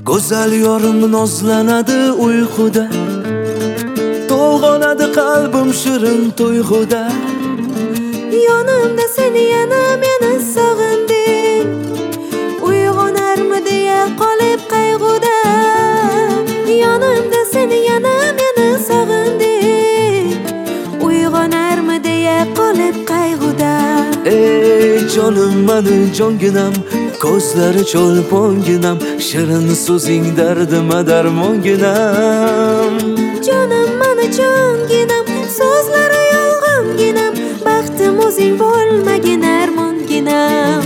Go'zal yorim nozlanadi uyquda, to'lg'onadi qalbim shirin to'yg'uda. Yonimda seni yana meni sog'inding, uyg'onarmi deya qolib qayg'uda. Yonimda seni yana meni sog'inding, uyg'onarmi deya qolib qayg'uda. Ey jonim mani jonginam, ko'zlari cho'lponginam, shirin so'zing dardima darmonginam. Jonim mani jonginam, so'zlari yolg'onginam, baxtim o'zing bo'lmagin armonginam.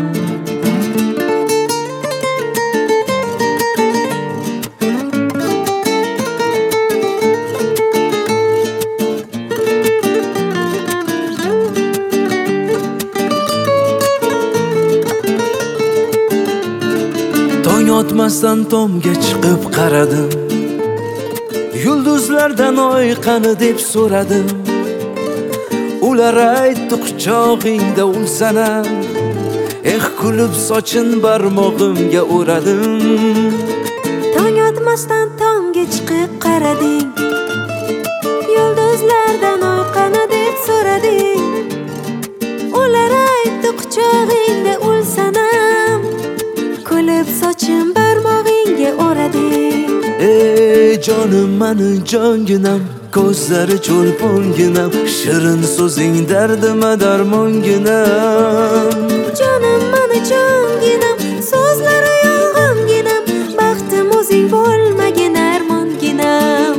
Tong otmasdan tomga chiqib qaradim, yulduzlardan oy qani deb so'radim. Ular aytdi quchog'ingda ulsanam, kulib sochin barmog'imga o'radim. Tong otmasdan tomga chiqib qarading, yulduzlardan oy qani deb so'rading. Ular aytdi quchog'ingda ulsanam, kulib sochim barmog'ingga o'rading. Ey jonim mani jonginam, ko'zlari cho'lponginam, shirin so'zing dardima darmonginam. Jonim mani jonginam, so'zlari yolg'onginam, baxtim o'zing bo'lmagin armonginam.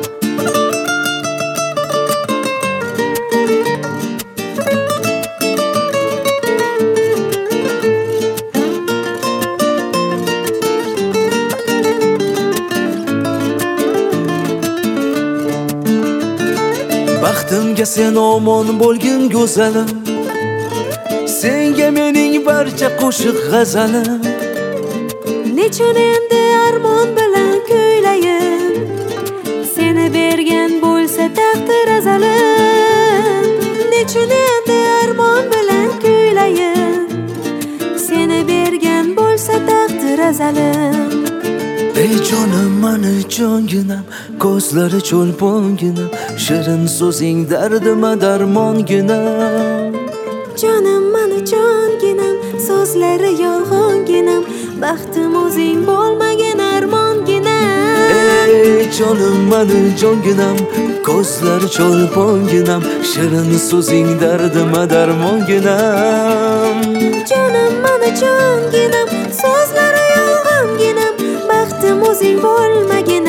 Baxtimga sen omon bo'lgin go'zalim, senga mening barcha qo'shiq g'azalim. Nechun endi armon bilan kuylayim, seni bergan bo'lsa taqdir azalim. Nechun endi armon bilan kuylayim, seni bergan bo'lsa taqdir azalim. Ey jonim mani jonginam, ko'zlari cho'lponginam, shirin so'zing dardima darmonginam. Jonim mani jonginam, so'zlari yolg'onginam, baxtim o'zing bo'lmagin armonginam. Ey jonim mani jonginam, ko'zlari cho'lponginam, shirin so'zing dardima darmonginam. Jonim mani jonginam, so'zlari yolg'onginam, baxtim o'zing bo'lmagin